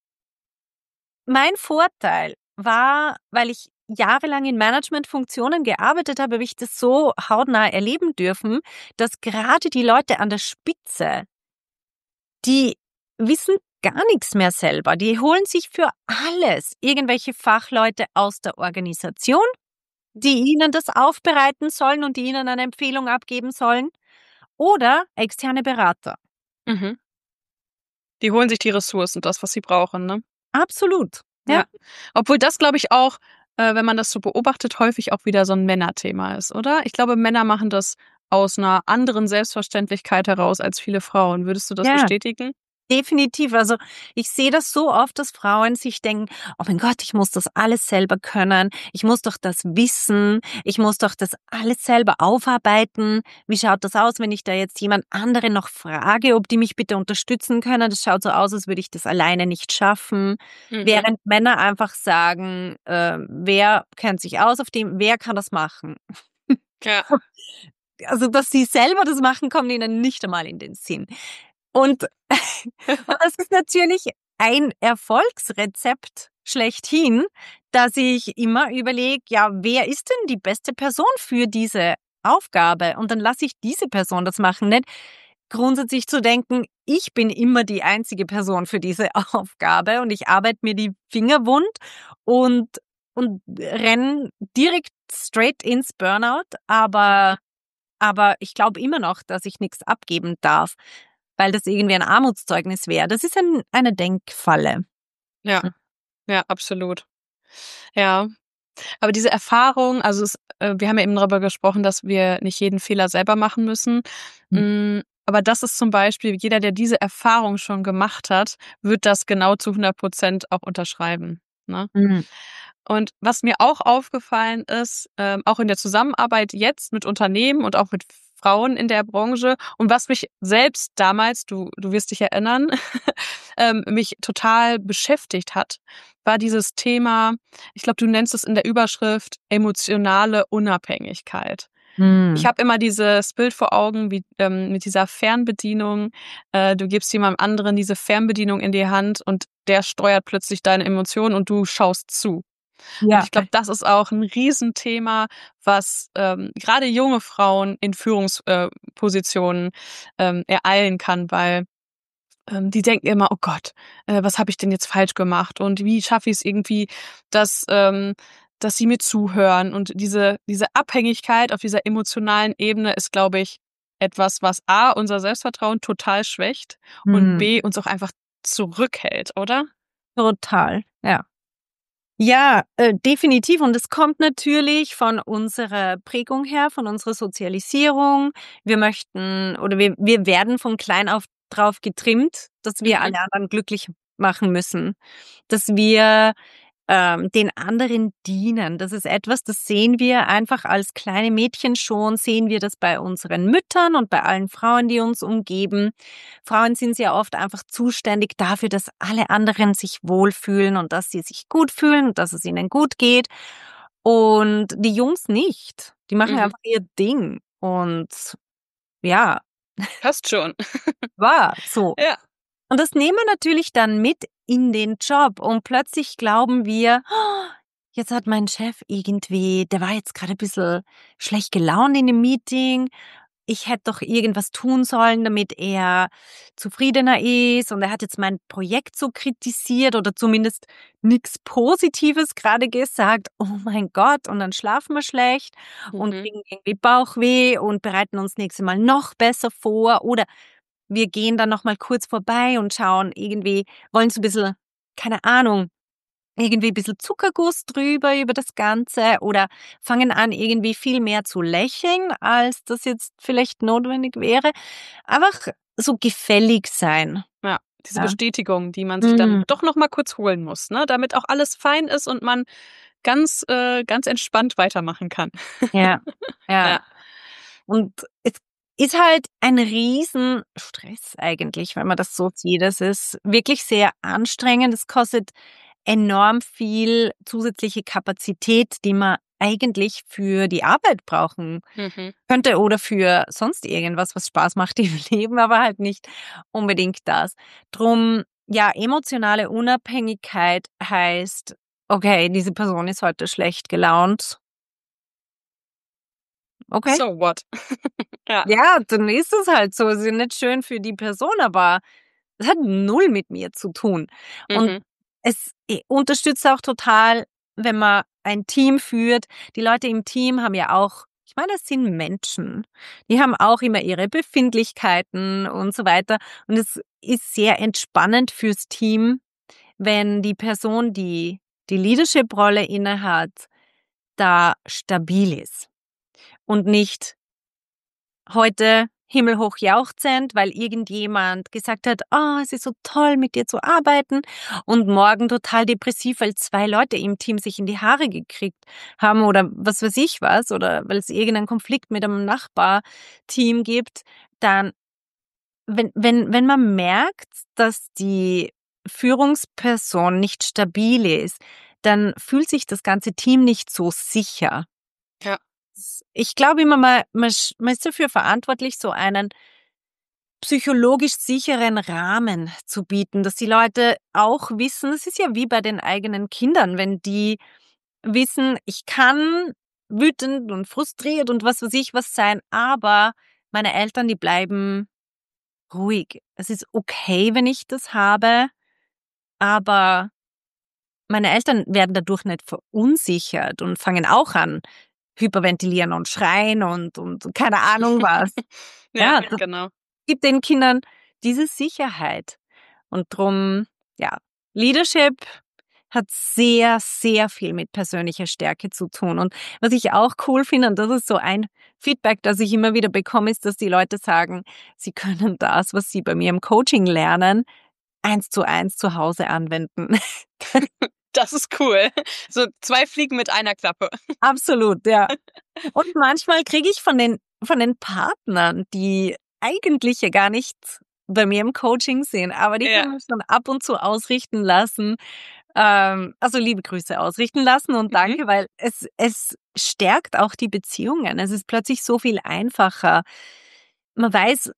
mein Vorteil war, weil ich jahrelang in Managementfunktionen gearbeitet habe, habe ich das so hautnah erleben dürfen, dass gerade die Leute an der Spitze, die wissen gar nichts mehr selber. Die holen sich für alles irgendwelche Fachleute aus der Organisation, die ihnen das aufbereiten sollen und die ihnen eine Empfehlung abgeben sollen, oder externe Berater. Mhm. Die holen sich die Ressourcen, das, was sie brauchen, ne? Absolut. Ja. Ja. Obwohl das, glaube ich, auch, äh, wenn man das so beobachtet, häufig auch wieder so ein Männerthema ist, oder? Ich glaube, Männer machen das aus einer anderen Selbstverständlichkeit heraus als viele Frauen. Würdest du das Ja. bestätigen? Definitiv. Also ich sehe das so oft, dass Frauen sich denken, oh mein Gott, ich muss das alles selber können, ich muss doch das wissen, ich muss doch das alles selber aufarbeiten. Wie schaut das aus, wenn ich da jetzt jemand anderen noch frage, ob die mich bitte unterstützen können? Das schaut so aus, als würde ich das alleine nicht schaffen. Mhm. Während Männer einfach sagen, äh, wer kennt sich aus auf dem, wer kann das machen? Ja. Also, dass sie selber das machen, kommt ihnen nicht einmal in den Sinn. Und, und das ist natürlich ein Erfolgsrezept schlechthin, dass ich immer überlege, ja, wer ist denn die beste Person für diese Aufgabe? Und dann lasse ich diese Person das machen, nicht grundsätzlich zu denken, ich bin immer die einzige Person für diese Aufgabe und ich arbeite mir die Finger wund und, und renn direkt straight ins Burnout, aber aber ich glaube immer noch, dass ich nichts abgeben darf, weil das irgendwie ein Armutszeugnis wäre. Das ist ein, eine Denkfalle. Ja, ja, absolut. Ja. Aber diese Erfahrung, also es, äh, wir haben ja eben darüber gesprochen, dass wir nicht jeden Fehler selber machen müssen. Hm, aber das ist zum Beispiel, jeder, der diese Erfahrung schon gemacht hat, wird das genau zu hundert Prozent auch unterschreiben, ne? Mhm. Und was mir auch aufgefallen ist, ähm, auch in der Zusammenarbeit jetzt mit Unternehmen und auch mit Frauen in der Branche und was mich selbst damals, du du wirst dich erinnern, ähm, mich total beschäftigt hat, war dieses Thema, ich glaube, du nennst es in der Überschrift emotionale Unabhängigkeit. Ich Mhm. habe immer dieses Bild vor Augen, wie ähm, mit dieser Fernbedienung. Äh, du gibst jemandem anderen diese Fernbedienung in die Hand und der steuert plötzlich deine Emotionen und du schaust zu. Und Ja. ich glaube, das ist auch ein Riesenthema, was ähm, gerade junge Frauen in Führungspositionen äh, Positionen, ähm, ereilen kann, weil ähm, die denken immer: „Oh Gott, äh, was habe ich denn jetzt falsch gemacht und wie schaffe ich es irgendwie, dass ähm, dass sie mir zuhören?“ Und diese diese Abhängigkeit auf dieser emotionalen Ebene ist, glaube ich, etwas, was A, unser Selbstvertrauen total schwächt und Mhm. B, uns auch einfach zurückhält, oder? Total. Ja. Ja, äh, definitiv. Und es kommt natürlich von unserer Prägung her, von unserer Sozialisierung. Wir möchten oder wir, wir werden von klein auf drauf getrimmt, dass wir Mhm. alle anderen glücklich machen müssen, dass wir ähm, den anderen dienen. Das ist etwas, das sehen wir einfach als kleine Mädchen schon, sehen wir das bei unseren Müttern und bei allen Frauen, die uns umgeben. Frauen sind sehr oft einfach zuständig dafür, dass alle anderen sich wohlfühlen und dass sie sich gut fühlen und dass es ihnen gut geht. Und die Jungs nicht. Die machen Mhm. einfach ihr Ding. Und ja, Passt schon. war so. Ja. Und das nehmen wir natürlich dann mit in den Job und plötzlich glauben wir, "Oh, jetzt hat mein Chef irgendwie, der war jetzt gerade ein bisschen schlecht gelaunt in dem Meeting. Ich hätte doch irgendwas tun sollen, damit er zufriedener ist und er hat jetzt mein Projekt so kritisiert oder zumindest nichts Positives gerade gesagt. Oh mein Gott, und dann schlafen wir schlecht und Mhm. kriegen irgendwie Bauchweh und bereiten uns nächstes Mal noch besser vor oder wir gehen dann noch mal kurz vorbei und schauen irgendwie, wollen so 'n bisschen, keine Ahnung, irgendwie 'n bisschen Zuckerguss drüber über das Ganze oder fangen an, irgendwie viel mehr zu lächeln, als das jetzt vielleicht notwendig wäre. Einfach so gefällig sein, Ja, diese ja. Bestätigung, die man sich dann Mhm. doch noch mal kurz holen muss, ne, damit auch alles fein ist und man ganz äh, ganz entspannt weitermachen kann. Ja, ja. Ja. Und es ist halt ein Riesenstress eigentlich, wenn man das so sieht. Das ist wirklich sehr anstrengend. Es kostet enorm viel zusätzliche Kapazität, die man eigentlich für die Arbeit brauchen Mhm. könnte oder für sonst irgendwas, was Spaß macht im Leben, aber halt nicht unbedingt das. Drum, ja, emotionale Unabhängigkeit heißt, okay, diese Person ist heute schlecht gelaunt. Okay. So what? Ja. Ja, dann ist es halt so. Es ist nicht schön für die Person, aber es hat null mit mir zu tun. Und Mhm. es äh, unterstützt auch total, wenn man ein Team führt. Die Leute im Team haben ja auch, ich meine, das sind Menschen. Die haben auch immer ihre Befindlichkeiten und so weiter. Und es ist sehr entspannend fürs Team, wenn die Person, die die Leadership-Rolle innehat, da stabil ist und nicht heute himmelhoch jauchzend, weil irgendjemand gesagt hat, ah, es ist so toll, mit dir zu arbeiten, und morgen total depressiv, weil zwei Leute im Team sich in die Haare gekriegt haben oder was weiß ich was, oder weil es irgendeinen Konflikt mit einem Nachbarteam gibt. Dann, wenn, wenn, wenn man merkt, dass die Führungsperson nicht stabil ist, dann fühlt sich das ganze Team nicht so sicher. Ja. Ich glaube immer, man, man, sch- man ist dafür verantwortlich, so einen psychologisch sicheren Rahmen zu bieten, dass die Leute auch wissen, es ist ja wie bei den eigenen Kindern, wenn die wissen, ich kann wütend und frustriert und was weiß ich was sein, aber meine Eltern, die bleiben ruhig. Es ist okay, wenn ich das habe, aber meine Eltern werden dadurch nicht verunsichert und fangen auch an, hyperventilieren und schreien und, und keine Ahnung was. Ja, Ja, das genau. gibt den Kindern diese Sicherheit. Und drum, ja, Leadership hat sehr, sehr viel mit persönlicher Stärke zu tun. Und was ich auch cool finde, und das ist so ein Feedback, das ich immer wieder bekomme, ist, dass die Leute sagen, sie können das, was sie bei mir im Coaching lernen, eins zu eins zu Hause anwenden. Das ist cool. So zwei Fliegen mit einer Klappe. Absolut, ja. Und manchmal kriege ich von den, von den Partnern, die eigentlich ja gar nicht bei mir im Coaching sind, aber die Ja. haben mich schon ab und zu ausrichten lassen, ähm, also liebe Grüße ausrichten lassen und Mhm. danke, weil es, es stärkt auch die Beziehungen. Es ist plötzlich so viel einfacher. Man weiß,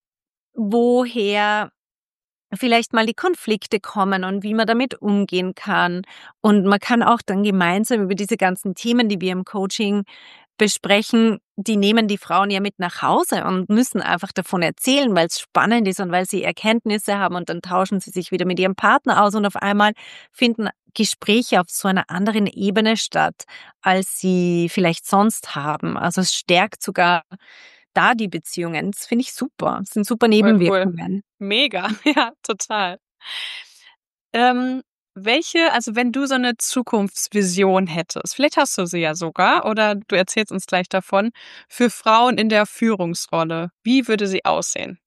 woher vielleicht mal die Konflikte kommen und wie man damit umgehen kann. Und man kann auch dann gemeinsam über diese ganzen Themen, die wir im Coaching besprechen, die nehmen die Frauen ja mit nach Hause und müssen einfach davon erzählen, weil es spannend ist und weil sie Erkenntnisse haben, und dann tauschen sie sich wieder mit ihrem Partner aus und auf einmal finden Gespräche auf so einer anderen Ebene statt, als sie vielleicht sonst haben. Also es stärkt sogar da die Beziehungen. Das finde ich super. Das sind super Voll cool. Nebenwirkungen. Mega. Ja, total. Ähm, welche, also wenn du so eine Zukunftsvision hättest, vielleicht hast du sie ja sogar oder du erzählst uns gleich davon, für Frauen in der Führungsrolle, wie würde sie aussehen?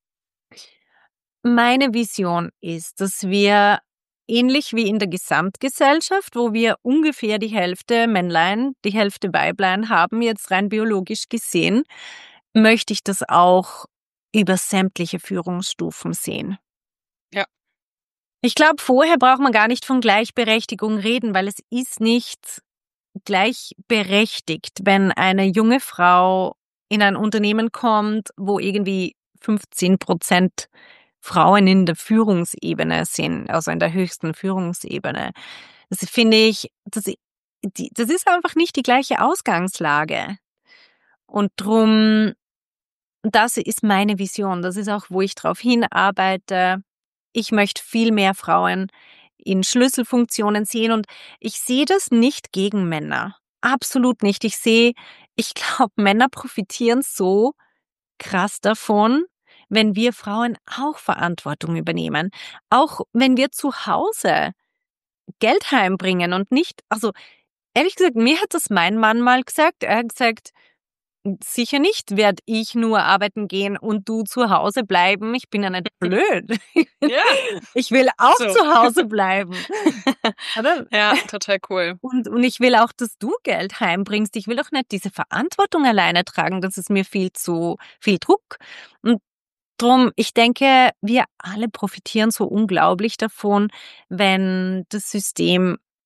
Meine Vision ist, dass wir ähnlich wie in der Gesamtgesellschaft, wo wir ungefähr die Hälfte Männlein, die Hälfte Weiblein haben, jetzt rein biologisch gesehen, möchte ich das auch über sämtliche Führungsstufen sehen. Ja. Ich glaube, vorher braucht man gar nicht von Gleichberechtigung reden, weil es ist nicht gleichberechtigt, wenn eine junge Frau in ein Unternehmen kommt, wo irgendwie fünfzehn Prozent Frauen in der Führungsebene sind, also in der höchsten Führungsebene. Das finde ich, das, die, das ist einfach nicht die gleiche Ausgangslage. Und drum, das ist meine Vision. Das ist auch, wo ich drauf hinarbeite. Ich möchte viel mehr Frauen in Schlüsselfunktionen sehen, und ich sehe das nicht gegen Männer. Absolut nicht. Ich sehe, ich glaube, Männer profitieren so krass davon, wenn wir Frauen auch Verantwortung übernehmen. Auch wenn wir zu Hause Geld heimbringen und nicht, also ehrlich gesagt, mir hat das mein Mann mal gesagt. Er hat gesagt, sicher nicht werde ich nur arbeiten gehen und du zu Hause bleiben. Ich bin ja nicht blöd. Ja, Ich will auch so. zu Hause bleiben. Oder? Ja, total cool. Und, und ich will auch, dass du Geld heimbringst. Ich will doch nicht diese Verantwortung alleine tragen. Das ist mir viel zu viel Druck. Und drum, ich denke, wir alle profitieren so unglaublich davon, wenn das System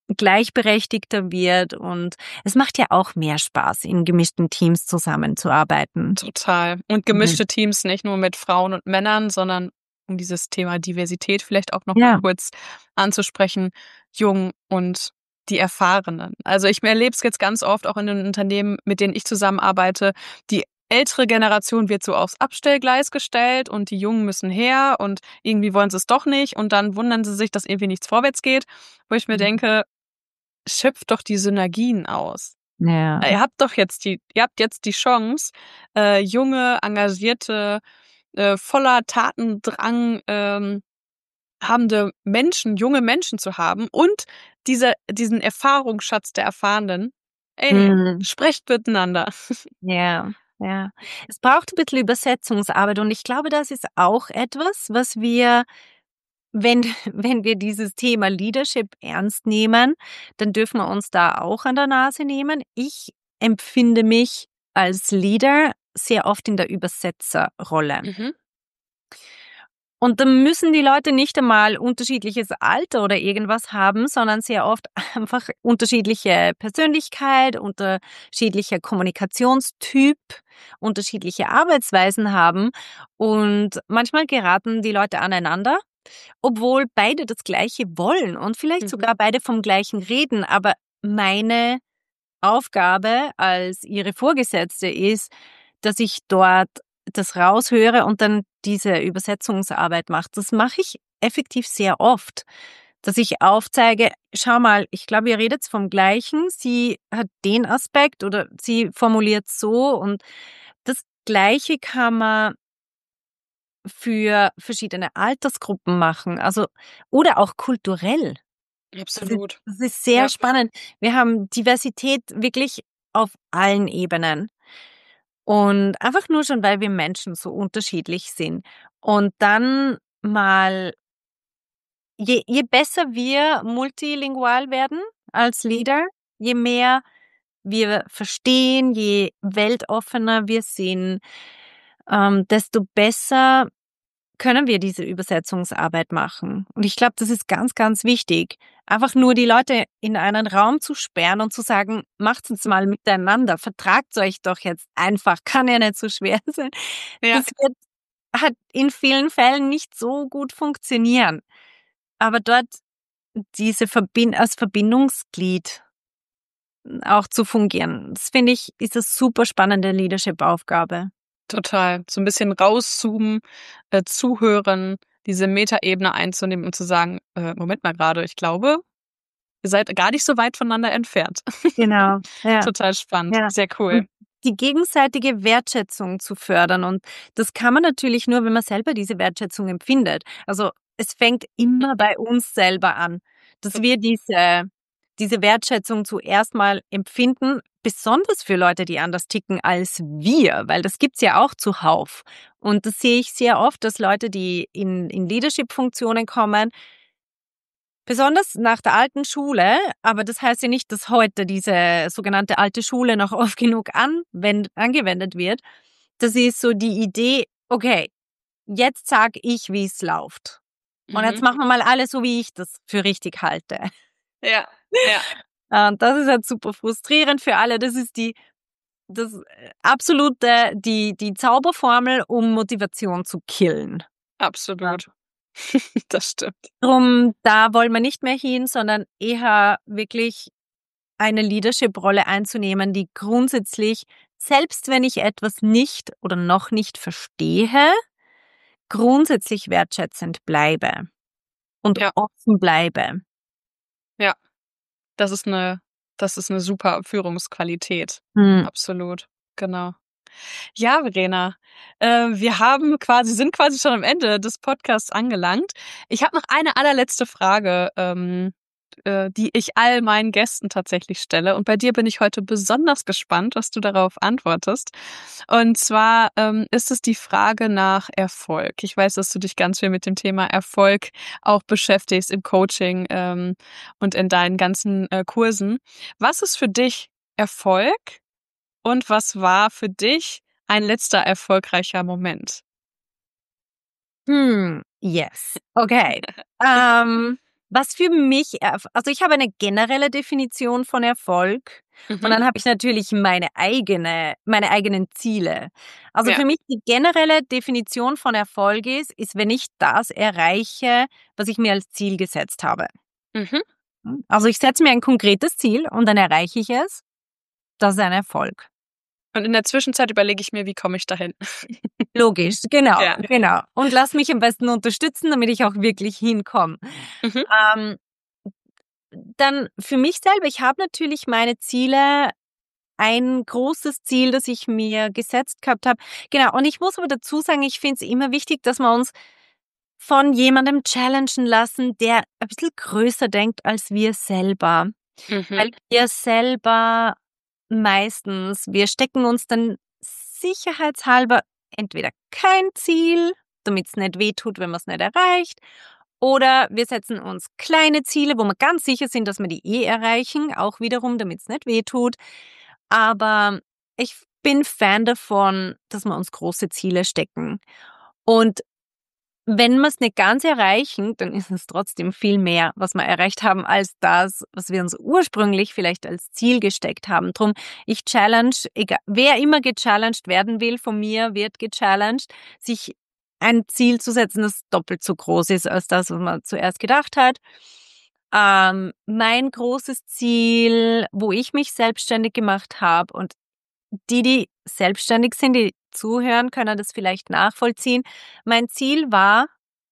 gleichberechtigter wird und es macht ja auch mehr Spaß, in gemischten Teams zusammenzuarbeiten. Total. Und gemischte Teams nicht nur mit Frauen und Männern, sondern um dieses Thema Diversität vielleicht auch noch Ja. mal kurz anzusprechen, jung und die Erfahrenen. Also ich erlebe es jetzt ganz oft auch in den Unternehmen, mit denen ich zusammenarbeite, die ältere Generation wird so aufs Abstellgleis gestellt und die Jungen müssen her und irgendwie wollen sie es doch nicht und dann wundern sie sich, dass irgendwie nichts vorwärts geht, wo ich mir Mhm. denke, schöpft doch die Synergien aus. Ja. Ihr habt doch jetzt die, ihr habt jetzt die Chance, äh, junge, engagierte, äh, voller Tatendrang ähm, habende Menschen, junge Menschen zu haben und diese, diesen Erfahrungsschatz der Erfahrenen. Ey, Mhm. sprecht miteinander. Ja, ja. Es braucht ein bisschen Übersetzungsarbeit und ich glaube, das ist auch etwas, was wir, wenn wenn wir dieses Thema Leadership ernst nehmen, dann dürfen wir uns da auch an der Nase nehmen. Ich empfinde mich als Leader sehr oft in der Übersetzerrolle. Mhm. Und da müssen die Leute nicht einmal unterschiedliches Alter oder irgendwas haben, sondern sehr oft einfach unterschiedliche Persönlichkeit, unterschiedlicher Kommunikationstyp, unterschiedliche Arbeitsweisen haben. Und manchmal geraten die Leute aneinander, obwohl beide das Gleiche wollen und vielleicht Mhm. sogar beide vom Gleichen reden. Aber meine Aufgabe als ihre Vorgesetzte ist, dass ich dort das raushöre und dann diese Übersetzungsarbeit mache. Das mache ich effektiv sehr oft, dass ich aufzeige, schau mal, ich glaube, ihr redet vom Gleichen, sie hat den Aspekt oder sie formuliert so und das Gleiche kann man für verschiedene Altersgruppen machen, also oder auch kulturell. Das ist, Absolut. das ist sehr Ja. spannend. Wir haben Diversität wirklich auf allen Ebenen. Und einfach nur schon, weil wir Menschen so unterschiedlich sind. Und dann mal, je, je besser wir multilingual werden als Leader, je mehr wir verstehen, je weltoffener wir sind, ähm, desto besser können wir diese Übersetzungsarbeit machen. Und ich glaube, das ist ganz, ganz wichtig. Einfach nur die Leute in einen Raum zu sperren und zu sagen, macht's uns mal miteinander, vertragt euch doch jetzt einfach, kann ja nicht so schwer sein. Ja. Das wird, hat in vielen Fällen nicht so gut funktionieren. Aber dort diese Verbind als Verbindungsglied auch zu fungieren, das finde ich, ist eine super spannende Leadership-Aufgabe. Total. So ein bisschen rauszoomen, äh, zuhören, diese Metaebene einzunehmen und zu sagen, äh, Moment mal gerade, ich glaube, ihr seid gar nicht so weit voneinander entfernt. Genau, ja. Total spannend. Ja. Sehr cool. Und die gegenseitige Wertschätzung zu fördern. Und das kann man natürlich nur, wenn man selber diese Wertschätzung empfindet. Also es fängt immer bei uns selber an, dass wir diese, diese Wertschätzung zuerst mal empfinden, besonders für Leute, die anders ticken als wir, weil das gibt's ja auch zuhauf. Und das sehe ich sehr oft, dass Leute, die in, in Leadership-Funktionen kommen, besonders nach der alten Schule, aber das heißt ja nicht, dass heute diese sogenannte alte Schule noch oft genug anwend angewendet wird. Das ist so die Idee, okay, jetzt sag ich, wie es läuft. Und jetzt Mhm. machen wir mal alles so, wie ich das für richtig halte. Ja, ja, Und das ist halt super frustrierend für alle. Das ist die das äh, absolute, die, die Zauberformel, um Motivation zu killen. absolut. Das stimmt. Drum, da wollen wir nicht mehr hin, sondern eher wirklich eine Leadership-Rolle einzunehmen, die grundsätzlich, selbst wenn ich etwas nicht oder noch nicht verstehe, grundsätzlich wertschätzend bleibe und Ja. offen bleibe. Ja, das ist eine, das ist eine super Führungsqualität. Hm. Absolut, genau. Ja, Verena, äh, wir haben quasi sind quasi schon am Ende des Podcasts angelangt. Ich habe noch eine allerletzte Frage, ähm, äh, die ich all meinen Gästen tatsächlich stelle. Und bei dir bin ich heute besonders gespannt, was du darauf antwortest. Und zwar ähm, ist es die Frage nach Erfolg. Ich weiß, dass du dich ganz viel mit dem Thema Erfolg auch beschäftigst im Coaching ähm, und in deinen ganzen äh, Kursen. Was ist für dich Erfolg? Und was war für dich ein letzter erfolgreicher Moment? Hm, yes. Okay. ähm, Was für mich, also ich habe eine generelle Definition von Erfolg Mhm. und dann habe ich natürlich meine eigene, meine eigenen Ziele. Also Ja. für mich die generelle Definition von Erfolg ist, ist, wenn ich das erreiche, was ich mir als Ziel gesetzt habe. Mhm. Also ich setze mir ein konkretes Ziel und dann erreiche ich es. Das ist ein Erfolg. Und in der Zwischenzeit überlege ich mir, wie komme ich dahin? Logisch, genau, Ja. genau. Und lass mich am besten unterstützen, damit ich auch wirklich hinkomme. Mhm. Ähm, dann für mich selber, ich habe natürlich meine Ziele, ein großes Ziel, das ich mir gesetzt gehabt habe. Genau, und ich muss aber dazu sagen, ich finde es immer wichtig, dass wir uns von jemandem challengen lassen, der ein bisschen größer denkt als wir selber. Weil Mhm. wir selber meistens, wir stecken uns dann sicherheitshalber entweder kein Ziel, damit es nicht wehtut, wenn man es nicht erreicht, oder wir setzen uns kleine Ziele, wo wir ganz sicher sind, dass wir die eh erreichen, auch wiederum, damit es nicht wehtut. Aber ich bin Fan davon, dass wir uns große Ziele stecken. Und wenn wir es nicht ganz erreichen, dann ist es trotzdem viel mehr, was wir erreicht haben, als das, was wir uns ursprünglich vielleicht als Ziel gesteckt haben. Drum, ich challenge, egal, wer immer gechallenged werden will, von mir wird gechallenged, sich ein Ziel zu setzen, das doppelt so groß ist als das, was man zuerst gedacht hat. Ähm, mein großes Ziel, wo ich mich selbstständig gemacht habe und die, die selbstständig sind, die zuhören, können das vielleicht nachvollziehen. Mein Ziel war,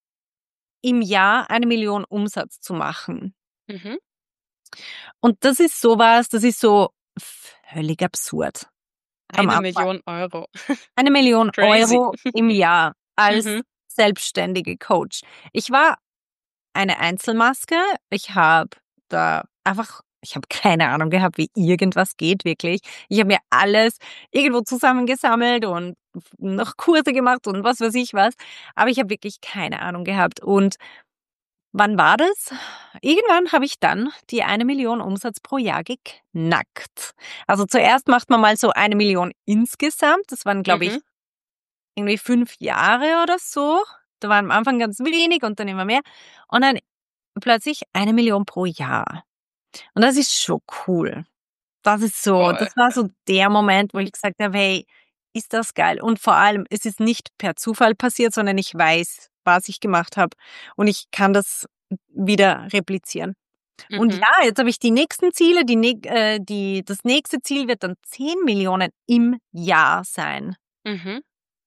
im Jahr eine Million Umsatz zu machen. Mhm. Und das ist sowas, das ist so völlig absurd. Am Eine Anfang. Million Euro. Eine Million Crazy. Euro im Jahr als Mhm. selbstständige Coach. Ich war eine Einzelmaske. Ich habe da einfach, ich habe keine Ahnung gehabt, wie irgendwas geht, wirklich. Ich habe mir alles irgendwo zusammengesammelt und noch Kurse gemacht und was weiß ich was. Aber ich habe wirklich keine Ahnung gehabt. Und wann war das? Irgendwann habe ich dann die eine Million Umsatz pro Jahr geknackt. Also zuerst macht man mal so eine Million insgesamt. Das waren, glaube ich, Mhm. irgendwie fünf Jahre oder so. Da war am Anfang ganz wenig und dann immer mehr. Und dann plötzlich eine Million pro Jahr. Und das ist schon cool. Das ist so, Voll. das war so der Moment, wo ich gesagt habe, hey, ist das geil. Und vor allem, es ist nicht per Zufall passiert, sondern ich weiß, was ich gemacht habe. Und ich kann das wieder replizieren. Und Mhm. ja, jetzt habe ich die nächsten Ziele. Die, nä- äh, die, das nächste Ziel wird dann zehn Millionen im Jahr sein. Mhm.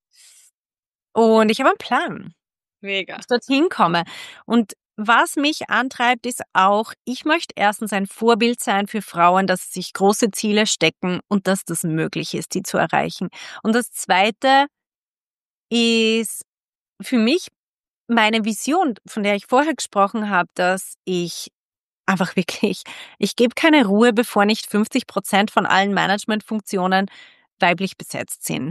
Und ich habe einen Plan, wie Mega. ich dorthin komme. Und was mich antreibt, ist auch, ich möchte erstens ein Vorbild sein für Frauen, dass sie sich große Ziele stecken und dass das möglich ist, die zu erreichen. Und das Zweite ist für mich meine Vision, von der ich vorher gesprochen habe, dass ich einfach wirklich, ich gebe keine Ruhe, bevor nicht fünfzig Prozent von allen Managementfunktionen weiblich besetzt sind.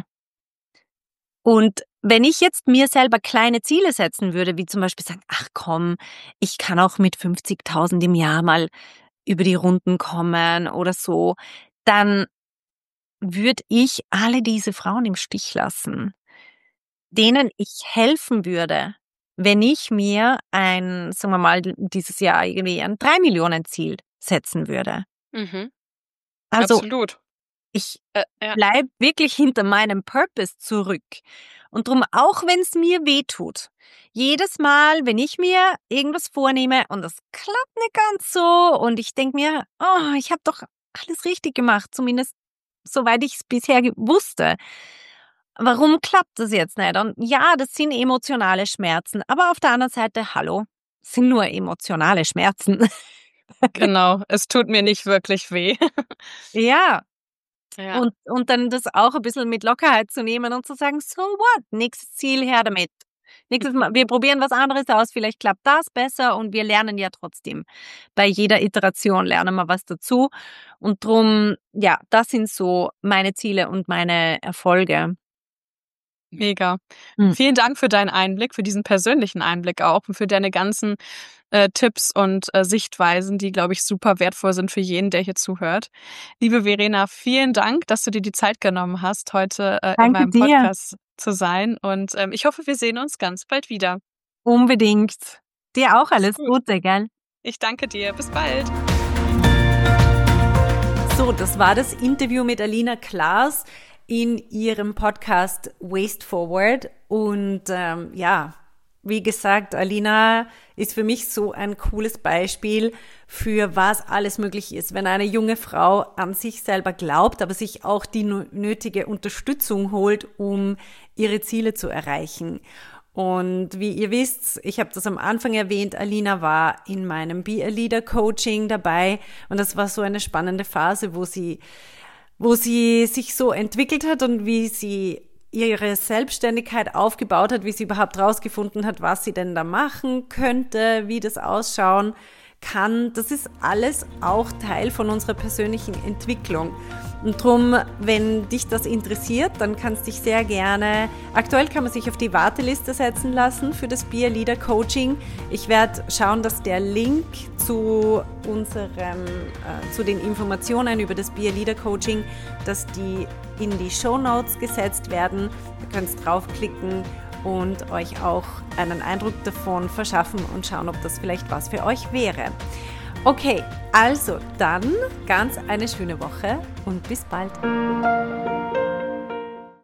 Und wenn ich jetzt mir selber kleine Ziele setzen würde, wie zum Beispiel sagen, ach komm, ich kann auch mit fünfzigtausend im Jahr mal über die Runden kommen oder so, dann würde ich alle diese Frauen im Stich lassen, denen ich helfen würde, wenn ich mir ein, sagen wir mal, dieses Jahr irgendwie ein drei Millionen Ziel setzen würde. Mhm. Also Absolut. ich Äh, ja. bleib wirklich hinter meinem Purpose zurück. Und drum, auch wenn es mir weh tut, jedes Mal, wenn ich mir irgendwas vornehme und das klappt nicht ganz so und ich denke mir, oh, ich habe doch alles richtig gemacht, zumindest soweit ich es bisher ge- wusste. Warum klappt das jetzt nicht? Und ja, das sind emotionale Schmerzen, aber auf der anderen Seite, hallo, sind nur emotionale Schmerzen. Genau. Es tut mir nicht wirklich weh. Ja, Ja. und, und dann das auch ein bisschen mit Lockerheit zu nehmen und zu sagen, so what, nächstes Ziel, her damit. Nächstes Mal, wir probieren was anderes aus, vielleicht klappt das besser und wir lernen ja trotzdem. Bei jeder Iteration lernen wir was dazu. Und drum, ja, das sind so meine Ziele und meine Erfolge. Mega. Hm. Vielen Dank für deinen Einblick, für diesen persönlichen Einblick auch und für deine ganzen äh, Tipps und äh, Sichtweisen, die, glaube ich, super wertvoll sind für jeden, der hier zuhört. Liebe Verena, vielen Dank, dass du dir die Zeit genommen hast, heute äh, in Danke meinem dir. Podcast zu sein. Und ähm, ich hoffe, wir sehen uns ganz bald wieder. Unbedingt. Dir auch Mach's alles gut. Gute, gell? Ich danke dir. Bis bald. So, das war das Interview mit Alina Klaas in ihrem Podcast Waste Forward. Und ähm, ja, wie gesagt, Alina ist für mich so ein cooles Beispiel für was alles möglich ist, wenn eine junge Frau an sich selber glaubt, aber sich auch die nötige Unterstützung holt, um ihre Ziele zu erreichen. Und wie ihr wisst, ich habe das am Anfang erwähnt, Alina war in meinem Be a Leader Coaching dabei und das war so eine spannende Phase, wo sie, wo sie sich so entwickelt hat und wie sie ihre Selbstständigkeit aufgebaut hat, wie sie überhaupt rausgefunden hat, was sie denn da machen könnte, wie das ausschauen kann. Das ist alles auch Teil von unserer persönlichen Entwicklung. Und drum, wenn dich das interessiert, dann kannst du dich sehr gerne, aktuell kann man sich auf die Warteliste setzen lassen für das Be a Leader Coaching. Ich werde schauen, dass der Link zu unserem, äh, zu den Informationen über das Be a Leader Coaching, dass die in die Shownotes gesetzt werden. Ihr könnt draufklicken und euch auch einen Eindruck davon verschaffen und schauen, ob das vielleicht was für euch wäre. Okay, also dann ganz eine schöne Woche und bis bald.